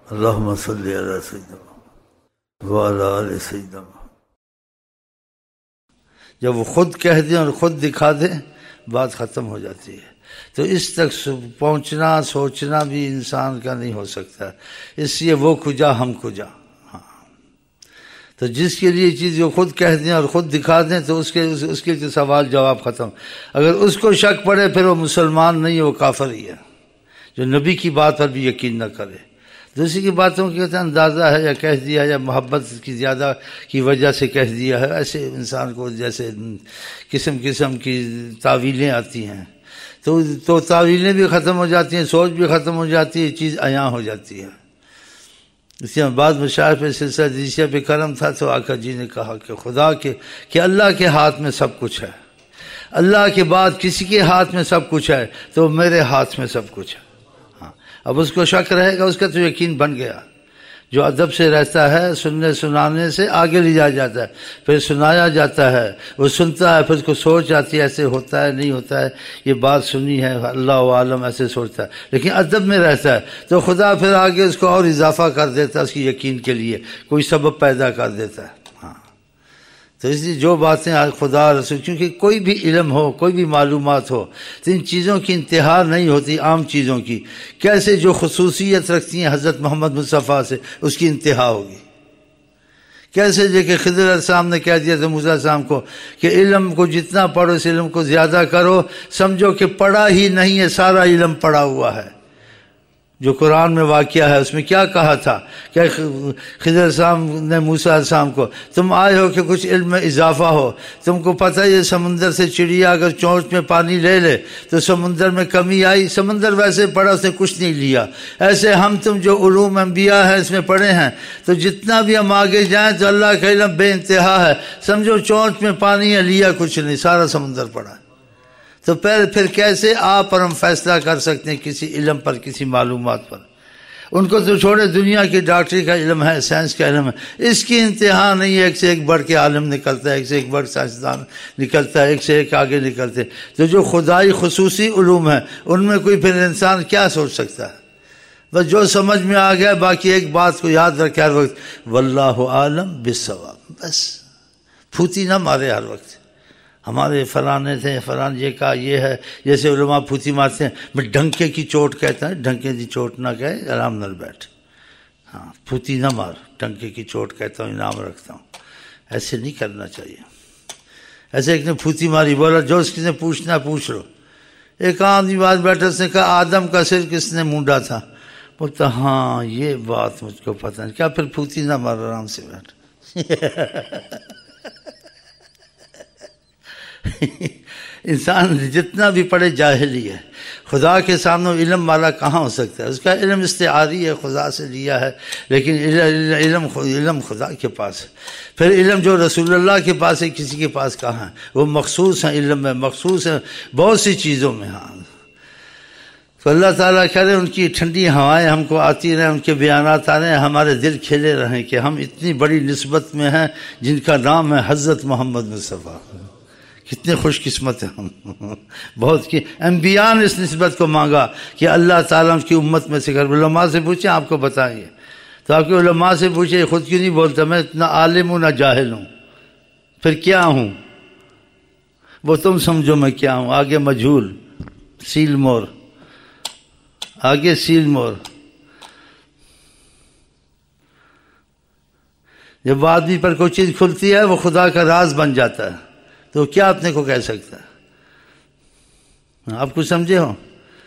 اللہم صلی علی سیدنا وعلی آل سیدنا. جب وہ خود کہہ دیں اور خود دکھا دیں بات ختم ہو جاتی ہے. تو اس تک پہنچنا سوچنا بھی انسان کا نہیں ہو سکتا. اس لیے وہ کجا ہم کجا. ہاں تو جس کے لیے چیز وہ خود کہہ دیں اور خود دکھا دیں تو اس کے سوال جواب ختم. اگر اس کو شک پڑے پھر وہ مسلمان نہیں ہے، وہ کافر ہی ہے جو نبی کی بات پر بھی یقین نہ کرے. دوسری کی باتوں کی اندازہ ہے یا کہہ دیا یا محبت کی زیادہ کی وجہ سے کہہ دیا ہے. ایسے انسان کو جیسے قسم قسم کی تعویلیں آتی ہیں تو تعویلیں بھی ختم ہو جاتی ہیں، سوچ بھی ختم ہو جاتی ہے، چیز عیاں ہو جاتی ہے. اس لیے بعض مشاعر پہ سلسلہ دیسیہ پہ کرم تھا تو آقا جی نے کہا کہ خدا کہ اللہ کے ہاتھ میں سب کچھ ہے، اللہ کے بعد کسی کے ہاتھ میں سب کچھ ہے تو میرے ہاتھ میں سب کچھ ہے. اب اس کو شک رہے گا، اس کا تو یقین بن گیا. جو ادب سے رہتا ہے سننے سنانے سے آگے لے جایا جاتا ہے، پھر سنایا جاتا ہے، وہ سنتا ہے، پھر اس کو سوچ آتی ہے ایسے ہوتا ہے نہیں ہوتا ہے، یہ بات سنی ہے اللہ عالم ایسے سوچتا ہے. لیکن ادب میں رہتا ہے تو خدا پھر آگے اس کو اور اضافہ کر دیتا ہے، اس کی یقین کے لیے کوئی سبب پیدا کر دیتا ہے. تو اس لیے جو باتیں خدا رسول، کیونکہ کوئی بھی علم ہو کوئی بھی معلومات ہو تو ان چیزوں کی انتہا نہیں ہوتی عام چیزوں کی. کیسے جو خصوصیت رکھتی ہیں حضرت محمد مصطفیٰ سے اس کی انتہا ہوگی. کیسے جو کہ خضر علیہ السلام نے کہہ دیا تھا موسیٰ علیہ السلام کو کہ علم کو جتنا پڑھو اس علم کو زیادہ کرو، سمجھو کہ پڑھا ہی نہیں ہے، سارا علم پڑھا ہوا ہے. جو قرآن میں واقعہ ہے اس میں کیا کہا تھا کہ خضر علیہ السلام نے موسیٰ علیہ السلام کو تم آئے ہو کہ کچھ علم میں اضافہ ہو، تم کو پتہ ہے یہ سمندر سے چڑیا اگر چونچ میں پانی لے لے تو سمندر میں کمی آئی، سمندر ویسے پڑا اس نے کچھ نہیں لیا. ایسے ہم تم جو علوم انبیاء ہیں اس میں پڑھے ہیں تو جتنا بھی ہم آگے جائیں تو اللہ کا علم بے انتہا ہے. سمجھو چونچ میں پانی ہے، لیا کچھ نہیں، سارا سمندر پڑا ہے. تو پھر کیسے آپ اور ہم فیصلہ کر سکتے ہیں کسی علم پر، کسی معلومات پر؟ ان کو تو چھوڑے، دنیا کی ڈاکٹری کا علم ہے، سائنس کا علم ہے، اس کی انتہا نہیں ہے. ایک سے ایک بڑھ کے عالم نکلتا ہے، ایک سے ایک بڑھ سائنسدان نکلتا ہے، ایک سے ایک آگے نکلتے ہیں. تو جو خدائی خصوصی علوم ہیں ان میں کوئی پھر انسان کیا سوچ سکتا ہے؟ بس جو سمجھ میں آ گیا، باقی ایک بات کو یاد رکھے ہر وقت، واللہ عالم بالصواب. بس پھوتی نہ مارے ہر وقت، ہمارے فلانے تھے فلان یہ کہا یہ ہے. جیسے علماء پھوتی مارتے ہیں، میں ڈھنکے کی چوٹ کہتا ہے، ڈھنکے کی چوٹ نہ کہے، آرام نال بیٹھ. ہاں پھوتی نہ مار، ڈھنکے کی چوٹ کہتا ہوں، انعام رکھتا ہوں. ایسے نہیں کرنا چاہیے. ایسے ایک نے پھوتی ماری، بولا جو اس نے پوچھنا پوچھ لو. ایک آدمی بعد بیٹھا، اس نے کہا آدم کا سر کس نے مونڈا تھا؟ بولتا ہاں یہ بات مجھ کو پتہ نہیں. کیا پھر پھوتی نہ مار، آرام سے بیٹھ. انسان جتنا بھی پڑھے جاہل ہی ہے. خدا کے سامنے علم والا کہاں ہو سکتا ہے؟ اس کا علم استعاری ہے، خدا سے لیا ہے، لیکن علم خدا کے پاس ہے. پھر علم جو رسول اللہ کے پاس ہے کسی کے پاس کہاں ہے؟ وہ مخصوص ہیں علم میں، مخصوص ہیں بہت سی چیزوں میں. ہاں تو اللہ تعالیٰ کرے ان کی ٹھنڈی ہوائیں ہم کو آتی رہیں، ان کے بیانات آ رہے ہیں، ہمارے دل کھلے رہیں کہ ہم اتنی بڑی نسبت میں ہیں جن کا نام ہے حضرت محمد مصطفیٰ. کتنے خوش قسمت ہیں ہم. بہت کی انبیاء نے اس نسبت کو مانگا کہ اللہ تعالیٰ اس کی امت میں سے کر. علماء سے پوچھیں آپ کو بتائیں گے. تو آپ کے علماء سے پوچھیں خود کیوں نہیں بولتا میں نہ عالم ہوں نہ جاہل ہوں، پھر کیا ہوں؟ وہ تم سمجھو میں کیا ہوں. آگے مجہول، سیل مور، آگے سیل مور. جب آدمی پر کوئی چیز کھلتی ہے وہ خدا کا راز بن جاتا ہے تو کیا اپنے کو کہہ سکتا ہے؟ آپ کچھ سمجھے ہو؟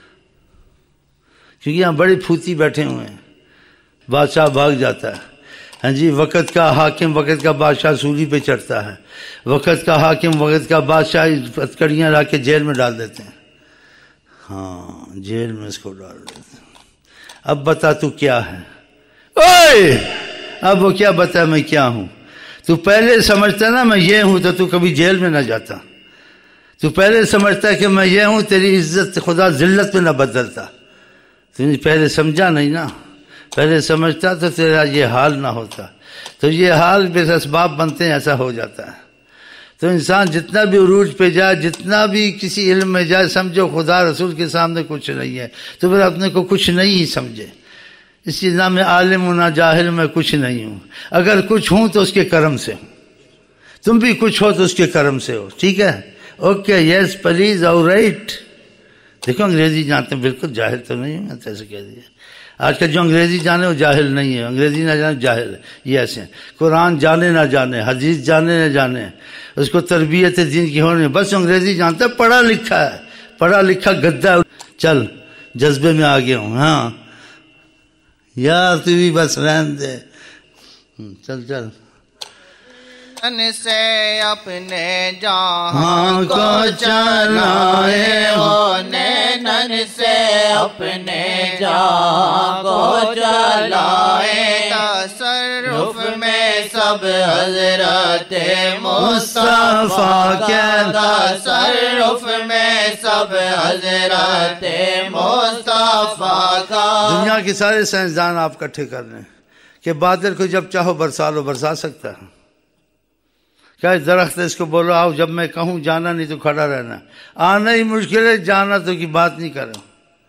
کیونکہ یہاں بڑے پھوتی بیٹھے ہوئے ہیں. بادشاہ بھاگ جاتا ہے. ہاں جی، وقت کا حاکم وقت کا بادشاہ سولی پہ چڑھتا ہے. وقت کا حاکم وقت کا بادشاہ ہتکڑیاں لا کے جیل میں ڈال دیتے ہیں. ہاں جیل میں اس کو ڈال دیتے ہیں. اب بتا تو کیا ہے؟ اوئے اب وہ کیا بتا میں کیا ہوں؟ تو پہلے سمجھتا نا میں یہ ہوں تو کبھی جیل میں نہ جاتا. تو پہلے سمجھتا کہ میں یہ ہوں، تیری عزت خدا ذلت میں نہ بدلتا. تو پہلے سمجھا نہیں نا، پہلے سمجھتا تو تیرا یہ حال نہ ہوتا. تو یہ حال بے اسباب بنتے ہیں، ایسا ہو جاتا ہے. تو انسان جتنا بھی عروج پہ جائے، جتنا بھی کسی علم میں جائے، سمجھو خدا رسول کے سامنے کچھ نہیں ہے تو پھر اپنے کو کچھ نہیں ہی سمجھے. اس لیے نہ میں عالم ہوں نہ جاہل، میں کچھ نہیں ہوں. اگر کچھ ہوں تو اس کے کرم سے ہوں. تم بھی کچھ ہو تو اس کے کرم سے ہو. ٹھیک ہے؟ Okay, yes please, all right. دیکھو انگریزی جانتے ہیں، بالکل جاہل تو نہیں ہوں میں، تو ایسے کہہ دیا. آج کل جو انگریزی جانے وہ جاہل نہیں ہے، انگریزی نہ جانے جاہل ہے. یہ ایسے ہیں. قرآن جانے نہ جانے، حدیث جانے نہ جانے، اس کو تربیت دین کی ہونے، بس انگریزی جانتا ہے، پڑھا لکھا ہے، پڑھا لکھا گدھا. چل جذبے میں آ گیا ہوں. ہاں یار تو بھی بس رہن دے. چل چل. ان سے اپنے جہاں کو چلائے ہو، نین سے اپنے جہاں کو چلائے. تصرف میں سب حضرت مصطفیٰ کے، تصرف میں سب حضرت مصطفیٰ کا. دنیا کے سارے سائنسدان آپ اکٹھے کر لیں کہ بادل کو جب چاہو برسا لو، برسا سکتا ہے. کیا درخت ہے، اس کو بولو آؤ، جب میں کہوں جانا، نہیں تو کھڑا رہنا. آنا ہی مشکل ہے، جانا تو کی بات نہیں کرو.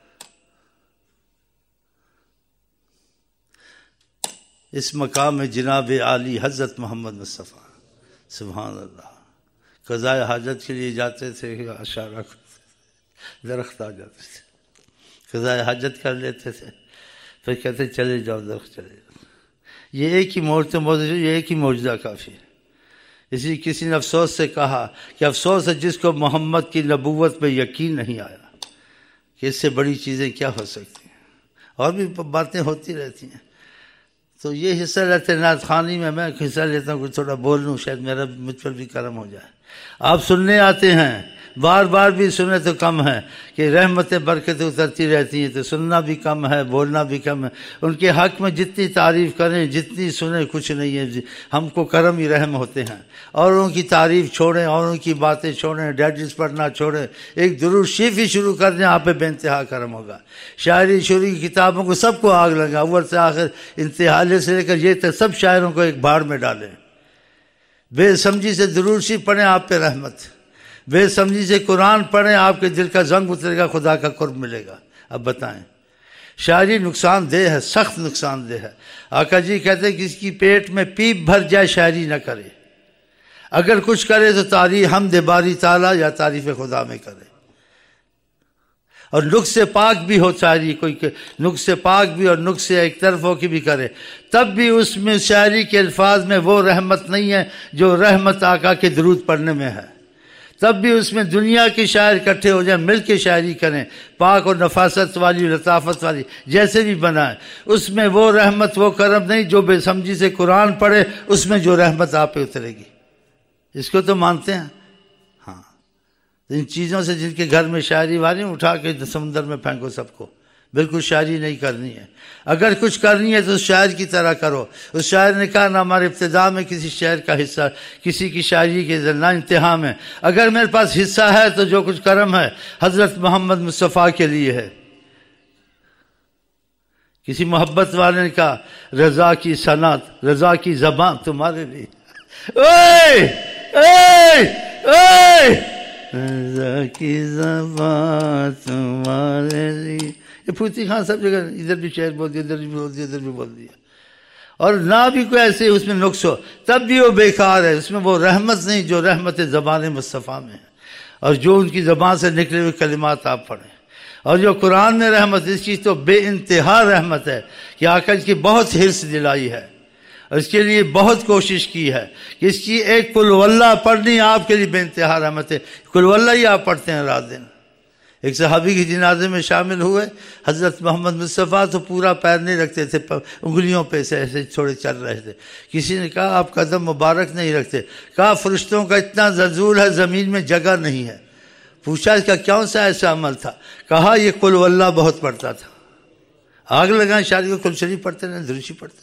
اس مقام میں جناب عالی حضرت محمد مصطفیٰ سبحان اللہ قضائے حاجت کے لیے جاتے تھے، اشارہ درخت آ جاتے تھے، قضائے حاجت کر لیتے تھے، پھر کہتے چلے جاؤ درخت چلے جاؤ. یہ ایک ہی یہ ایک ہی معجزہ کافی ہے. اسی کسی نے افسوس سے کہا کہ افسوس ہے جس کو محمد کی نبوت پہ یقین نہیں آیا، کہ اس سے بڑی چیزیں کیا ہو سکتی ہیں. اور بھی باتیں ہوتی رہتی ہیں. تو یہ حصہ لیتے نعت خوانی میں حصہ لیتا ہوں، کچھ تھوڑا بول لوں، شاید مجھ پر بھی کرم ہو جائے. آپ سننے آتے ہیں، بار بار بھی سنے تو کم ہے کہ رحمتیں برکتیں اترتی رہتی ہیں، تو سننا بھی کم ہے، بولنا بھی کم ہے. ان کے حق میں جتنی تعریف کریں، جتنی سنیں، کچھ نہیں ہے. ہم کو کرم ہی رحم ہوتے ہیں. اوروں کی تعریف چھوڑیں، اوروں کی باتیں چھوڑیں، ڈیڈیز پڑھنا چھوڑیں، ایک درود شریف ہی شروع کر دیں، آپ پہ بے انتہا کرم ہوگا. شاعری شعری کی کتابوں کو سب کو آگ لگا، اول سے آخر انتہا سے لے کر یہ تک سب شاعروں کو ایک بھاڑ میں ڈالیں. بے سمجھی سے درود شریف پڑھیں، آپ پہ رحمت. بے سمجھی سے قرآن پڑھیں، آپ کے دل کا زنگ اترے گا، خدا کا قرب ملے گا. اب بتائیں، شاعری نقصان دہ ہے، سخت نقصان دہ ہے. آقا جی کہتے ہیں کہ اس کی پیٹ میں پیپ بھر جائے شاعری نہ کرے. اگر کچھ کرے تو تعریف حمد باری تعالیٰ یا تعریف خدا میں کرے. اور نقص سے پاک بھی ہو شاعری، کوئی نقص سے پاک بھی اور نقص سے ایک طرف ہو کے بھی کرے، تب بھی اس میں شاعری کے الفاظ میں وہ رحمت نہیں ہے جو رحمت آقا کے درود پڑھنے میں ہے. تب بھی اس میں دنیا کے شاعر اکٹھے ہو جائیں، مل کے شاعری کریں، پاک اور نفاست والی، لطافت والی، جیسے بھی بنائیں، اس میں وہ رحمت، وہ کرم نہیں جو بے سمجھی سے قرآن پڑھے، اس میں جو رحمت آپ پہ اترے گی. اس کو تو مانتے ہیں؟ ہاں. ان چیزوں سے جن کے گھر میں شاعری والی اٹھا کے سمندر میں پھینکو سب کو. بالکل شاعری نہیں کرنی ہے. اگر کچھ کرنی ہے تو اس شاعر کی طرح کرو. اس شاعر نے کہا نہ ہمارے ابتدا میں کسی شعر کا حصہ، کسی کی شاعری کے نہ انتہا میں. اگر میرے پاس حصہ ہے تو جو کچھ کرم ہے حضرت محمد مصطفیٰ کے لیے ہے. کسی محبت والے نے کہا رضا کی صنعت، رضا کی زبان تمہارے لیے. اوئے اوئے اوئے رضا کی زبان تمہارے لیے. یہ پھوتی خان سب جگہ ادھر بھی شعر بول دیا، ادھر بھی بول دیا، ادھر بھی بول دیا. اور نہ بھی کوئی ایسے اس میں نقص ہو تب بھی وہ بیکار ہے. اس میں وہ رحمت نہیں جو رحمت زبان مصطفیٰ میں ہے، اور جو ان کی زبان سے نکلے ہوئے کلمات آپ پڑھیں. اور جو قرآن میں رحمت، اس کی تو بے انتہا رحمت ہے کہ آقا اس کی بہت حرص دلائی ہے اور اس کے لیے بہت کوشش کی ہے کہ اس کی ایک قل واللہ پڑھنی آپ کے لیے بے انتہا رحمت ہے. قل واللہ ہی آپ پڑھتے ہیں رات دن. ایک صحابی کی جنازے میں شامل ہوئے حضرت محمد مصطفیٰ، تو پورا پیر نہیں رکھتے تھے، انگلیوں پہ سے ایسے تھوڑے چل رہے تھے. کسی نے کہا آپ قدم مبارک نہیں رکھتے. کہا فرشتوں کا اتنا زلزول ہے، زمین میں جگہ نہیں ہے. پوچھا اس کا کون سا ایسا عمل تھا؟ کہا یہ قل واللہ بہت پڑھتا تھا. آگ لگائیں شادی کو، قل شریف پڑھتے رہے، درشی پڑھتے رہے.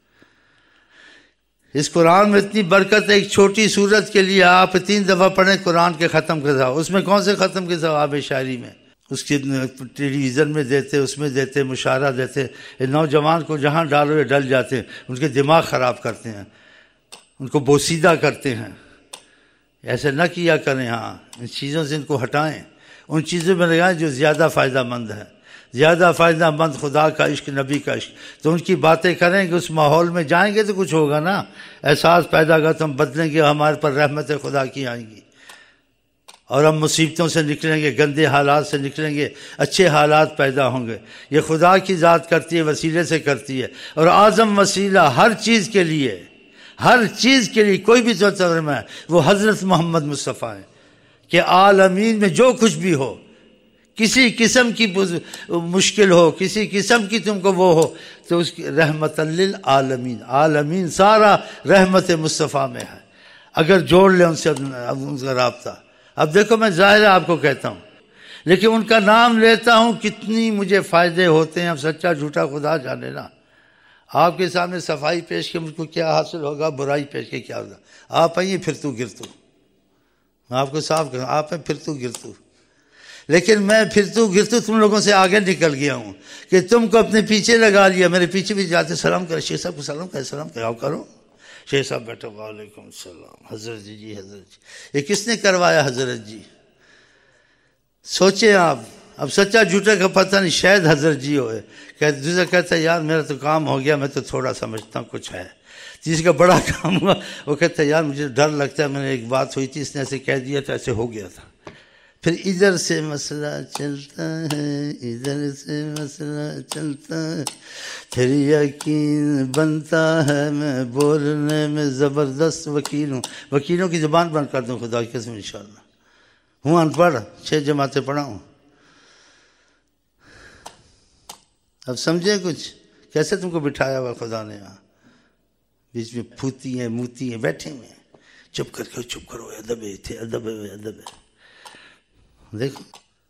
اس قرآن میں اتنی برکت ہے، ایک چھوٹی سورت کے لیے آپ 3 دفعہ پڑھیں قرآن کے ختم کے ثواب. اس میں کون سے ختم کے ثواب ہے؟ شاعری میں. اس کی ٹیلی ویژن میں دیتے، اس میں دیتے، مشاعرہ دیتے. نوجوان کو جہاں ڈالو یہ ڈل جاتے ہیں، ان کے دماغ خراب کرتے ہیں، ان کو بوسیدہ کرتے ہیں. ایسے نہ کیا کریں. ہاں ان چیزوں سے ان کو ہٹائیں، ان چیزوں میں لگائیں جو زیادہ فائدہ مند ہے. زیادہ فائدہ مند خدا کا عشق، نبی کا عشق. تو ان کی باتیں کریں گے، اس ماحول میں جائیں گے تو کچھ ہوگا نا، احساس پیدا ہوگا تو ہم بدلیں گے، ہمارے پر رحمت خدا کی آئیں گی اور ہم مصیبتوں سے نکلیں گے، گندے حالات سے نکلیں گے، اچھے حالات پیدا ہوں گے. یہ خدا کی ذات کرتی ہے، وسیلے سے کرتی ہے. اور اعظم وسیلہ ہر چیز کے لیے، ہر چیز کے لیے کوئی بھی تصور میں ہے وہ حضرت محمد مصطفیٰ ہیں کہ عالمین میں جو کچھ بھی ہو، کسی قسم کی مشکل ہو، کسی قسم کی تم کو وہ ہو، تو اس کی رحمت للعالمین، عالمین سارا رحمت مصطفیٰ میں ہے. اگر جوڑ لیں ان سے ان کا رابطہ. اب دیکھو میں ظاہر آپ کو کہتا ہوں، لیکن ان کا نام لیتا ہوں کتنی مجھے فائدے ہوتے ہیں. اب سچا جھوٹا خدا جانے نا. آپ کے سامنے صفائی پیش کے مجھ کو کیا حاصل ہوگا، برائی پیش کے کیا ہوگا. آپ آئیے پھرتو گرتو، میں آپ کو صاف کہوں، آپ ہیں پھرتو گرتو. لیکن میں پھرتو گرتو تم لوگوں سے آگے نکل گیا ہوں کہ تم کو اپنے پیچھے لگا لیا. میرے پیچھے بھی جاتے سلام کرے، شیخ صاحب کو سلام کرے، سلام کراؤ کرو. شیخ صاحب بیٹھو، وعلیکم السلام. حضرت جی حضرت جی. یہ کس نے کروایا حضرت جی؟ سوچیں آپ. اب سچا جھوٹا کا پتہ نہیں، شاید حضرت جی ہوئے. دوسرا کہتا ہے یار میرا تو کام ہو گیا، میں تو تھوڑا سمجھتا ہوں کچھ ہے. جس کا بڑا کام ہوا وہ کہتا ہے یار مجھے ڈر لگتا ہے، میں نے ایک بات ہوئی تھی، اس نے ایسے کہہ دیا تو ایسے ہو گیا تھا. پھر ادھر سے مسئلہ چلتا ہے، ادھر سے مسئلہ چلتا ہے، پھر یقین بنتا ہے میں بولنے میں زبردست وکیل ہوں. وکیلوں کی زبان بند کر دوں خدا کی قسم انشاءاللہ. ہوں ان پڑھ، 6 جماعتیں پڑھا ہوں. اب سمجھے کچھ کیسے تم کو بٹھایا ہوا خدا نے یہاں، بیچ میں پھوتی ہیں موتی ہیں بیٹھے ہوئے ہیں. چپ کر کے چپ کرو، ادب ہے تھے، ادب ہے ادب ہے. دیکھو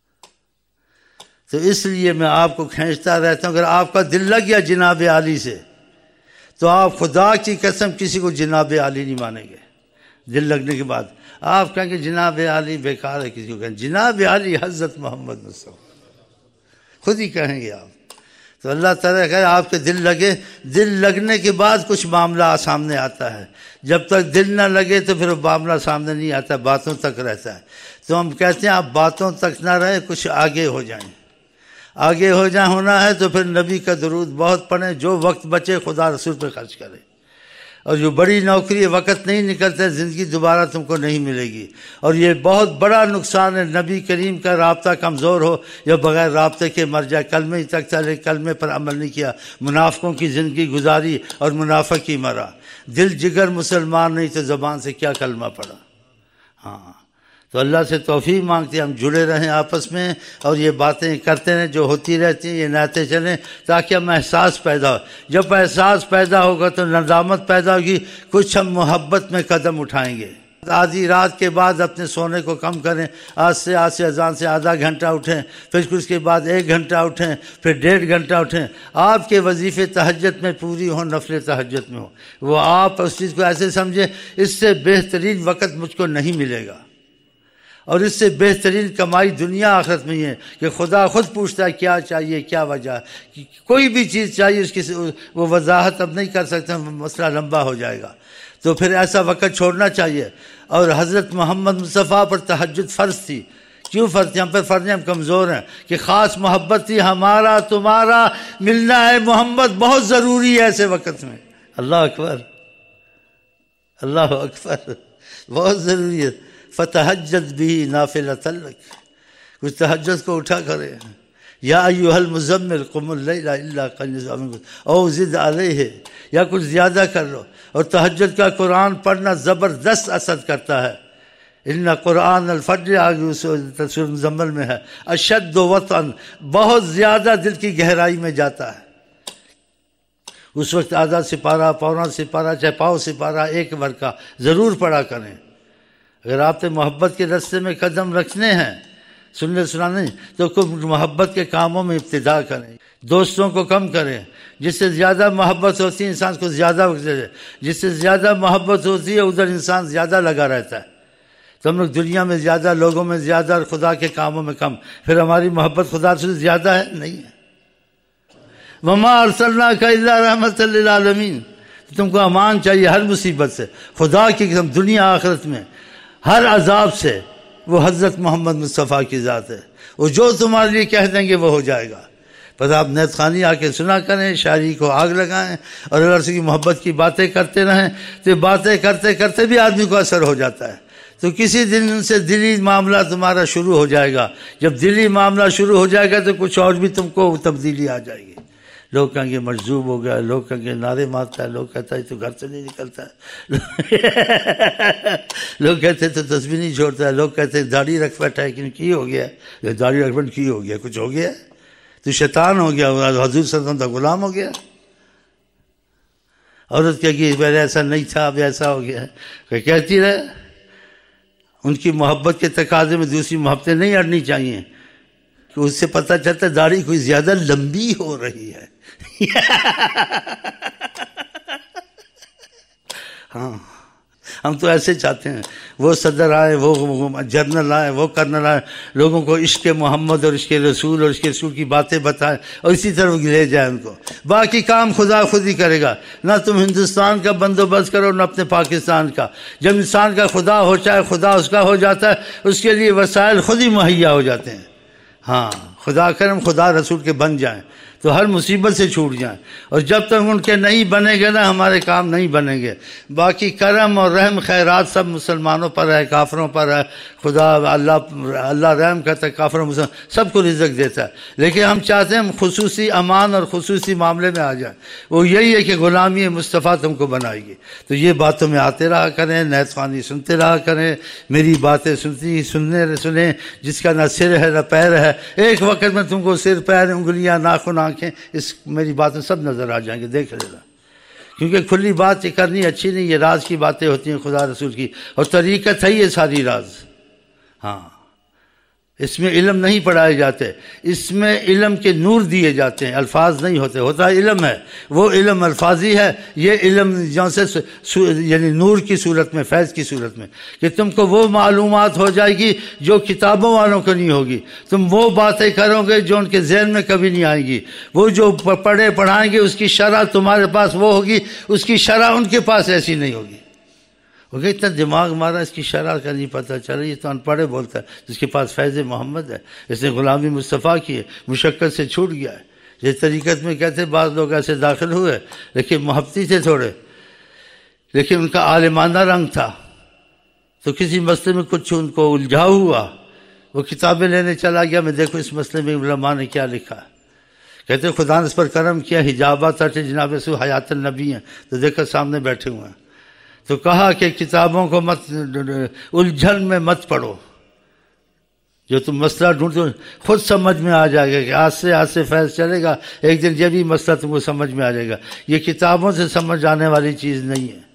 تو اس لیے میں آپ کو کھینچتا رہتا ہوں. اگر آپ کا دل لگ گیا جناب عالی سے تو آپ خدا کی قسم کسی کو جناب عالی نہیں مانیں گے. دل لگنے کے بعد آپ کہیں گے جناب عالی بیکار ہے، کسی کو کہیں جناب عالی حضرت محمد مصطفیٰ خود ہی کہیں گے آپ. تو اللہ تعالیٰ کہے آپ کے دل لگے. دل لگنے کے بعد کچھ معاملہ سامنے آتا ہے. جب تک دل نہ لگے تو پھر وہ معاملہ سامنے نہیں آتا، باتوں تک رہتا ہے. تو ہم کہتے ہیں آپ باتوں تک نہ رہے، کچھ آگے ہو جائیں. آگے ہو جائیں ہونا ہے تو پھر نبی کا درود بہت پڑھیں، جو وقت بچے خدا رسول پہ خرچ کریں. اور جو بڑی نوکری وقت نہیں نکلتا، زندگی دوبارہ تم کو نہیں ملے گی. اور یہ بہت بڑا نقصان ہے نبی کریم کا رابطہ کمزور ہو یا بغیر رابطے کے مر جائے. کلمے ہی تک چلے، کلمے پر عمل نہیں کیا، منافقوں کی زندگی گزاری اور منافق ہی مرا. دل جگر مسلمان نہیں تو زبان سے کیا کلمہ پڑا. ہاں تو اللہ سے توفیق مانگتے ہیں ہم جڑے رہیں آپس میں اور یہ باتیں کرتے رہیں جو ہوتی رہتی ہیں، یہ نعتیں چلیں تاکہ ہم احساس پیدا ہو. جب احساس پیدا ہوگا تو ندامت پیدا ہوگی، کچھ ہم محبت میں قدم اٹھائیں گے. آدھی رات کے بعد اپنے سونے کو کم کریں. آج سے اذان سے آدھا گھنٹہ اٹھیں، پھر اس کے بعد 1 گھنٹہ اٹھیں، پھر 1.5 گھنٹہ اٹھیں. آپ کے وظیفے تہجد میں پوری ہوں، نفل تہجد میں ہو. وہ آپ اس چیز کو ایسے سمجھیں اس سے بہترین وقت مجھ کو نہیں ملے گا، اور اس سے بہترین کمائی دنیا آخرت میں ہی ہے کہ خدا خود پوچھتا ہے کیا چاہیے، کیا وجہ. کوئی بھی چیز چاہیے اس کی وہ وضاحت اب نہیں کر سکتے، مسئلہ لمبا ہو جائے گا. تو پھر ایسا وقت چھوڑنا چاہیے. اور حضرت محمد مصطفیٰ پر تہجد فرض تھی. کیوں فرض تھی؟ ہم پہ فرض ہیں، ہم کمزور ہیں کہ خاص محبت تھی. ہمارا تمہارا ملنا ہے محمد بہت ضروری ہے ایسے وقت میں. اللہ اکبر، اللہ اکبر، بہت ضروری ہے. فتہجد بھی نافلۃ لک، کچھ تہجد کو اٹھا کرے. یا ایھا المزمل قم اللیل الا قلیلا او زد علیہ، یا کچھ زیادہ کر لو. اور تہجد کا قرآن پڑھنا زبردست اثر کرتا ہے. ان قرآن الفجر آگے سورۃ مزمل میں ہے، اشد وطئا، بہت زیادہ دل کی گہرائی میں جاتا ہے. اس وقت آدھا سپارہ، پونا سپارہ، چاہے پاؤ سپارہ، 1 ورقہ ضرور پڑھا کریں. اگر آپ نے محبت کے رستے میں قدم رکھنے ہیں، سننے سنانے، تو محبت کے کاموں میں ابتدا کریں. دوستوں کو کم کریں. جس سے زیادہ محبت ہوتی ہے انسان کو زیادہ وقت دے. جس سے زیادہ محبت ہوتی ہے ادھر انسان زیادہ لگا رہتا ہے. تو ہم لوگ دنیا میں زیادہ، لوگوں میں زیادہ، اور خدا کے کاموں میں کم. پھر ہماری محبت خدا سے زیادہ ہے نہیں ہے. وما ارسلناک الا رحمۃ للعالمین. تم کو امان چاہیے ہر مصیبت سے، خدا کی قسم، دنیا آخرت میں ہر عذاب سے. وہ حضرت محمد مصطفیٰ کی ذات ہے. وہ جو تمہارے لیے کہہ دیں گے وہ ہو جائے گا. بس آپ نیت خوانی آ کے سنا کریں، شاعری کو آگ لگائیں اور اللہ رسول کی محبت کی باتیں کرتے رہیں، تو باتیں کرتے کرتے بھی آدمی کو اثر ہو جاتا ہے۔ تو کسی دن سے دلی معاملہ تمہارا شروع ہو جائے گا، جب دلی معاملہ شروع ہو جائے گا تو کچھ اور بھی تم کو تبدیلی آ جائے گی۔ لوگ کہیں گے مجذوب ہو گیا، لوگ کہیں گے نعرے مارتا ہے، لوگ کہتا ہے تو گھر سے نہیں نکلتا ہے، لوگ کہتے تو تسبیح نہیں چھوڑتا ہے، لوگ کہتے ہیں داڑھی رکھ بیٹھا ہے، کیوں کی ہو گیا ہے، داڑھی رکھ بیٹھ کی ہو گیا، کچھ ہو گیا ہے، تو شیطان ہو گیا، حضور صلی اللہ علیہ وسلم کا غلام ہو گیا۔ عورت کہے گی پہلے ایسا نہیں تھا اب ایسا ہو گیا ہے، کہتی رہے۔ ان کی محبت کے تقاضے میں دوسری محبتیں نہیں اڑنی چاہیے، کہ اس سے پتہ چلتا ہے داڑھی کوئی زیادہ لمبی ہو رہی ہے۔ ہاں ہم تو ایسے چاہتے ہیں، وہ صدر آئے، وہ جنرل آئے، وہ کرنل آئے، لوگوں کو عشق محمد اور عشق رسول اور عشق رسول کی باتیں بتائیں اور اسی طرح لے جائیں ان کو۔ باقی کام خدا خود ہی کرے گا، نہ تم ہندوستان کا بندوبست کرو نہ اپنے پاکستان کا۔ جب انسان کا خدا ہو چاہے خدا اس کا ہو جاتا ہے، اس کے لیے وسائل خود ہی مہیا ہو جاتے ہیں۔ ہاں خدا کرم خدا رسول کے بن جائیں تو ہر مصیبت سے چھوٹ جائیں، اور جب تک ان کے نہیں بنیں گے نا ہمارے کام نہیں بنیں گے۔ باقی کرم اور رحم خیرات سب مسلمانوں پر ہے، کافروں پر ہے۔ خدا اللہ رحم کرتا ہے، کافروں مسلمان سب کو رزق دیتا ہے، لیکن ہم چاہتے ہیں ہم خصوصی امان اور خصوصی معاملے میں آ جائیں۔ وہ یہی ہے کہ غلامی مصطفیٰ تم کو بنائے گی۔ تو یہ باتوں میں آتے رہا کریں، نیت خوانی سنتے رہا کریں، میری باتیں سنیں، جس کا نہ سر ہے نہ پیر ہے، ایک وقت میں تم کو سر پیر انگلیاں ناخن آنکھیں اس میری باتیں سب نظر آ جائیں گے، دیکھ لینا۔ کیونکہ کھلی بات یہ کرنی اچھی نہیں، یہ راز کی باتیں ہوتی ہیں خدا رسول کی، اور طریقت ہے یہ ساری راز۔ ہاں اس میں علم نہیں پڑھائے جاتے، اس میں علم کے نور دیے جاتے ہیں، الفاظ نہیں ہوتے، ہوتا علم ہے، وہ علم الفاظی ہے، یہ علم جہاں سے یعنی نور کی صورت میں، فیض کی صورت میں، کہ تم کو وہ معلومات ہو جائے گی جو کتابوں والوں کو نہیں ہوگی، تم وہ باتیں کرو گے جو ان کے ذہن میں کبھی نہیں آئیں گی، وہ جو پڑھائیں گے اس کی شرح تمہارے پاس وہ ہوگی، اس کی شرح ان کے پاس ایسی نہیں ہوگی۔ وہ کہ اتنا دماغ مارا اس کی شرح کا نہیں پتہ چلا، یہ تو ان پڑھے بولتا ہے، جس کے پاس فیض محمد ہے، اس نے غلامی مصطفیٰ کی ہے، مشقت سے چھوٹ گیا ہے۔ یہ طریقت میں کہتے بعض لوگ ایسے داخل ہوئے لیکن محبتی تھے تھوڑے، لیکن ان کا عالمانہ رنگ تھا، تو کسی مسئلے میں کچھ ان کو الجھاؤ ہوا، وہ کتابیں لینے چلا گیا، میں دیکھو اس مسئلے میں علماء نے کیا لکھا ہے۔ کہتے خدا نے اس پر کرم کیا، حجابات ہٹے، جناب رسول حیات النبی ہیں، تو دیکھو سامنے بیٹھے ہوئے ہیں، تو کہا کہ کتابوں کو مت الجھن میں مت پڑھو، جو تم مسئلہ ڈھونڈتے خود سمجھ میں آ جائے گا کہ آج سے فیض چلے گا، ایک دن یہ بھی مسئلہ تم کو سمجھ میں آ جائے گا، یہ کتابوں سے سمجھ آنے والی چیز نہیں ہے۔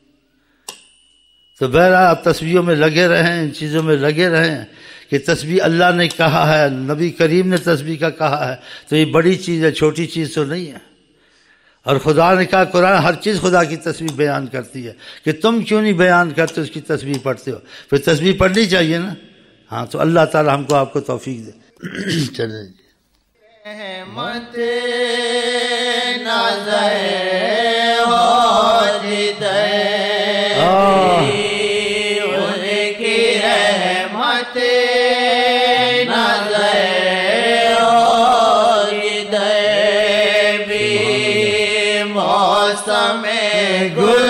تو بہرحال آپ تسبیحوں میں لگے رہیں، ان چیزوں میں لگے رہیں کہ تسبیح اللہ نے کہا ہے، نبی کریم نے تسبیح کا کہا ہے، تو یہ بڑی چیز ہے، چھوٹی چیز تو نہیں ہے۔ اور خدا نے کہا قرآن ہر چیز خدا کی تسبیح بیان کرتی ہے، کہ تم کیوں نہیں بیان کرتے اس کی تسبیح پڑھتے ہو، پھر تسبیح پڑھنی چاہیے نا۔ ہاں تو اللہ تعالی ہم کو آپ کو توفیق دے۔ چلیں جی۔ رحمت نظر ہو جدے ان کی رحمت نظر ہو جدے بھی موسم گل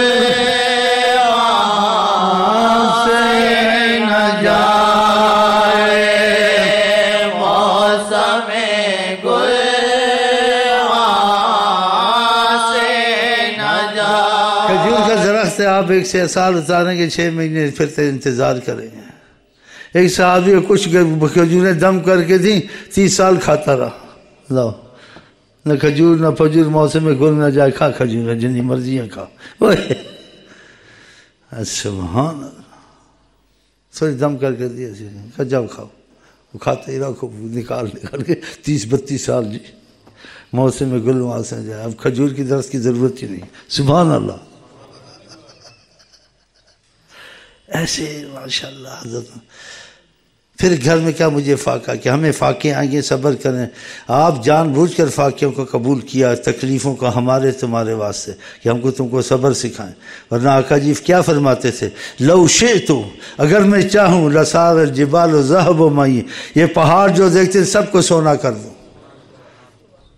آپ 1 سال اتاریں گے، 6 مہینے پھر انتظار کریں گے۔ ایک صحابی کچھ کھجوریں دم کر کے دیں، 30 سال کھاتا رہا، لاؤ نہ کھجور نہ فجور، موسم میں گل نہ جائے، کھا کھجور جتنی مرضی ہے کھا۔ سبحان اللہ، تھوڑی دم کر کے دیا، جب کھاؤ، وہ کھاتے ہی رہو، نکال کے 30-32 سال جی، موسم میں گل وہاں سے جائے، اب کھجور کی درخت کی ضرورت ہی نہیں۔ سبحان اللہ، ایسے ماشاءاللہ حضرت۔ پھر گھر میں کیا مجھے فاقہ، کہ ہمیں فاقے آئیں گے، صبر کریں۔ آپ جان بوجھ کر فاقیوں کو قبول کیا، تکلیفوں کو ہمارے تمہارے واسطے، کہ ہم کو تم کو صبر سکھائیں۔ ورنہ آقا جی کیا فرماتے تھے، لو شئت، اگر میں چاہوں، لصار الجبال ذهب و معین، یہ پہاڑ جو دیکھتے ہیں سب کو سونا کر دوں۔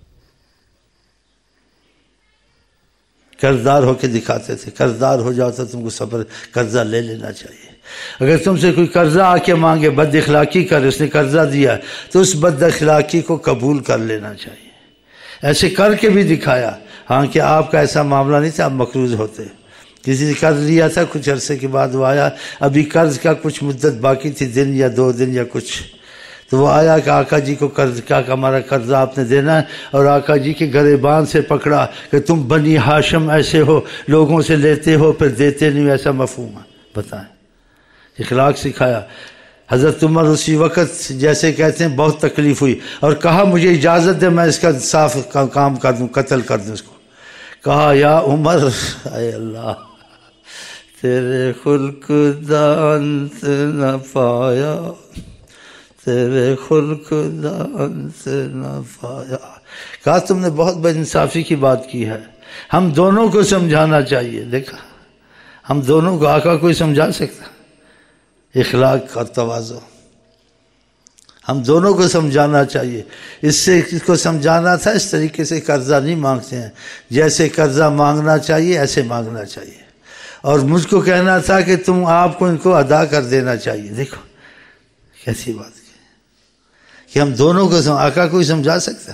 قرضدار ہو کے دکھاتے تھے، قرضدار ہو جاؤ تو تم کو صبر قرضہ لے لینا چاہیے۔ اگر تم سے کوئی قرضہ آ کے مانگے، بد اخلاقی کر، اس نے قرضہ دیا تو اس بد اخلاقی کو قبول کر لینا چاہیے۔ ایسے کر کے بھی دکھایا، ہاں کہ آپ کا ایسا معاملہ نہیں تھا، آپ مقروض ہوتے، کسی نے قرض لیا تھا، کچھ عرصے کے بعد وہ آیا، ابھی قرض کا کچھ مدت باقی تھی، دن یا 2 دن یا کچھ، تو وہ آیا کہ آقا جی کو قرض کیا کہ ہمارا قرضہ آپ نے دینا ہے، اور آقا جی کے گریبان سے پکڑا کہ تم بنی ہاشم ایسے ہو، لوگوں سے لیتے ہو پھر دیتے نہیں، ایسا مفہوم ہے۔ بتائیں، اخلاق سکھایا۔ حضرت عمر اسی وقت جیسے کہتے ہیں بہت تکلیف ہوئی اور کہا مجھے اجازت دے میں اس کا صاف کام کر دوں، قتل کر دوں اس کو۔ کہا یا عمر، اے اللہ تیرے خلق دا انت نہ پایا، تیرے خلق دا انت نہ پایا۔ کہا تم نے بہت بد انصافی کی بات کی ہے، ہم دونوں کو سمجھانا چاہیے۔ دیکھا، ہم دونوں کو، آقا کوئی سمجھا سکتا؟ اخلاق اور تواضع، ہم دونوں کو سمجھانا چاہیے۔ اس سے کس کو سمجھانا تھا، اس طریقے سے قرضہ نہیں مانگتے ہیں، جیسے قرضہ مانگنا چاہیے ایسے مانگنا چاہیے، اور مجھ کو کہنا تھا کہ تم آپ کو ان کو ادا کر دینا چاہیے۔ دیکھو کیسی بات کی کہ ہم دونوں کو آقا کوئی سمجھا سکتا،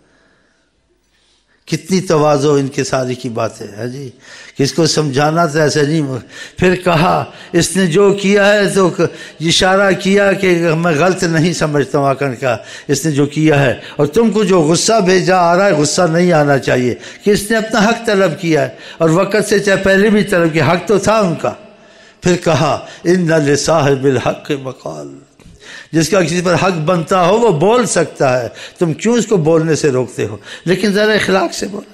کتنی تواضع ان کے ساری کی باتیں ہے جی، کس کو سمجھانا تھا ایسے نہیں۔ پھر کہا اس نے جو کیا ہے تو اشارہ کیا کہ میں غلط نہیں سمجھتا ہوں، آقا نے کہا اس نے جو کیا ہے، اور تم کو جو غصہ بھیجا آ رہا ہے غصہ نہیں آنا چاہیے کہ اس نے اپنا حق طلب کیا ہے، اور وقت سے چاہے پہلے بھی طلب کیا، حق تو تھا ان کا۔ پھر کہا ان لصاحب الحق مقال، جس کا کسی پر حق بنتا ہو وہ بول سکتا ہے، تم کیوں اس کو بولنے سے روکتے ہو؟ لیکن ذرا اخلاق سے بولے۔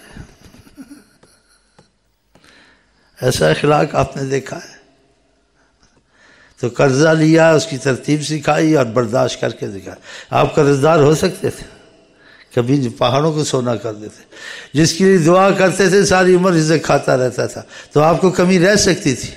ایسا اخلاق آپ نے دیکھا ہے؟ تو قرضہ لیا، اس کی ترتیب سکھائی اور برداشت کر کے دکھایا۔ آپ قرضدار ہو سکتے تھے، کبھی پہاڑوں کو سونا کر دیتے، جس کے لیے دعا کرتے تھے ساری عمر اسے کھاتا رہتا تھا، تو آپ کو کمی رہ سکتی تھی؟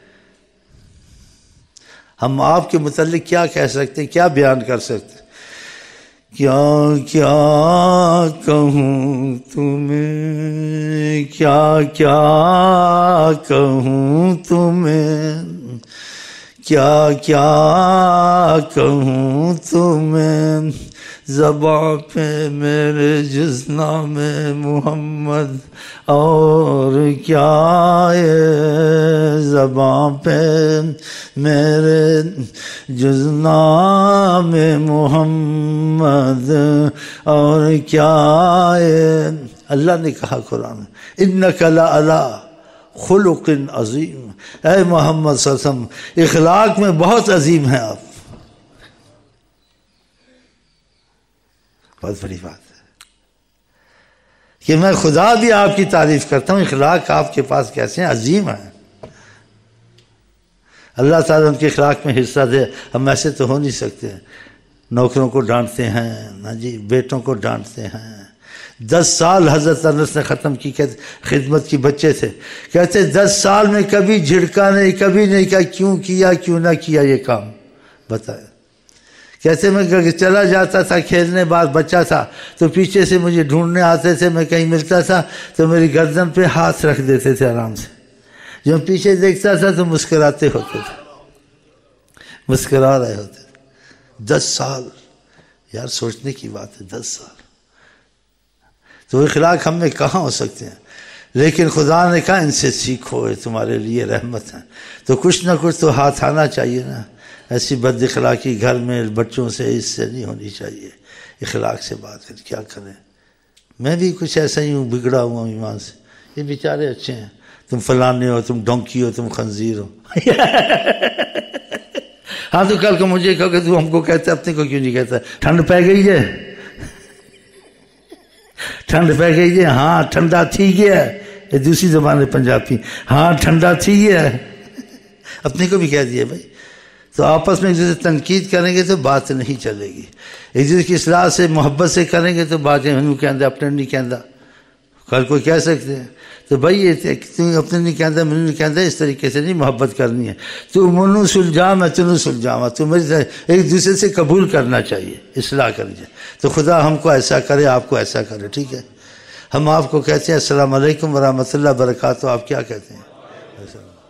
ہم آپ کے متعلق کیا کہہ سکتے ہیں، کیا بیان کر سکتے ہیں؟ کیا کیا کہوں تمہیں، کیا کیا کہوں تمہیں، کیا کیا کہوں تمہیں، زباں پہ میرے جز نام محمد اور کیا ہے، زباں پہ میرے جز نام محمد اور کیا ہے۔ اللہ نے کہا قرآن میں انک لعلی خلق عظیم، اے محمد صلی اللہ علیہ وسلم اخلاق میں بہت عظیم ہیں آپ۔ بہت بڑی بات ہے کہ میں خدا بھی آپ کی تعریف کرتا ہوں، اخلاق آپ کے پاس کیسے ہیں، عظیم ہیں۔ اللہ تعالیٰ ان کے اخلاق میں حصہ دے۔ ہم ایسے تو ہو نہیں سکتے، نوکروں کو ڈانٹتے ہیں نا جی، بیٹوں کو ڈانٹتے ہیں۔ 10 سال حضرت انس نے ختم کی، خدمت کی، بچے تھے، کہتے 10 سال میں کبھی جھڑکا نہیں، کبھی نہیں کہا کیوں کیا کیوں نہ کیا یہ کام، بتائے۔ کہتے میں چلا جاتا تھا کھیلنے، بعد بچہ تھا تو پیچھے سے مجھے ڈھونڈنے آتے تھے، میں کہیں ملتا تھا تو میری گردن پہ ہاتھ رکھ دیتے تھے آرام سے، جب پیچھے دیکھتا تھا تو مسکراتے ہوتے تھے، مسکرا رہے ہوتے تھے۔ 10 سال، یار سوچنے کی بات ہے، 10 سال تو اخلاق ہم میں کہاں ہو سکتے ہیں؟ لیکن خدا نے کہا ان سے سیکھو، یہ تمہارے لیے رحمت ہے، تو کچھ نہ کچھ تو ہاتھ آنا چاہیے نا۔ ایسی بد اخلاقی گھر میں بچوں سے اس سے نہیں ہونی چاہیے، اخلاق سے بات کر کیا کریں۔ میں بھی کچھ ایسا ہی ہوں، بگڑا ہوا ہوں ایمان سے، یہ بیچارے اچھے ہیں، تم فلانے ہو، تم ڈونکی ہو، تم خنزیر ہو۔ ہاں تو کل کو مجھے کہو کہ تو ہم کو کہتا، اپنے کو کیوں نہیں کہتا؟ ٹھنڈ پہ گئی ہے، ٹھنڈ پہ گئی ہے، ہاں ٹھنڈا تھی گیا، یہ دوسری زبان ہے پنجابی، ہاں ٹھنڈا تھی گیا، اپنے کو بھی کہہ دیا بھائی۔ تو آپس میں ایک دوسرے سے تنقید کریں گے تو بات نہیں چلے گی، ایک دوسرے کی اصلاح سے محبت سے کریں گے تو باتیں منو کہندا اپنے نہیں کہندا، کل کوئی کہہ سکتے ہیں تو بھائی یہ تم اپنے نہیں کہندا منو نہیں کہندا، اس طریقے سے نہیں محبت کرنی ہے۔ تو منو سلجھا میں تنو سلجھاواں، تو میری ایک دوسرے سے قبول کرنا چاہیے، اصلاح کرنی چاہیے۔ تو خدا ہم کو ایسا کرے، آپ کو ایسا کرے، ٹھیک ہے؟ ہم آپ کو کہتے ہیں السلام علیکم ورحمۃ اللہ وبرکاتہ، آپ کیا کہتے ہیں؟